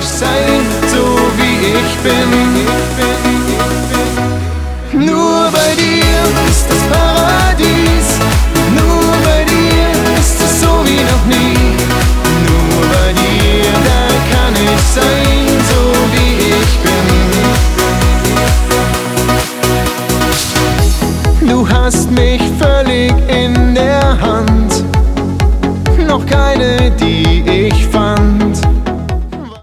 sein, so wie ich bin. Nur bei dir ist das Paradies, nur bei dir ist es so wie noch nie. Nur bei dir, da kann ich sein, so wie ich bin. Du hast mich völlig in der Hand, noch keine, die ich fand.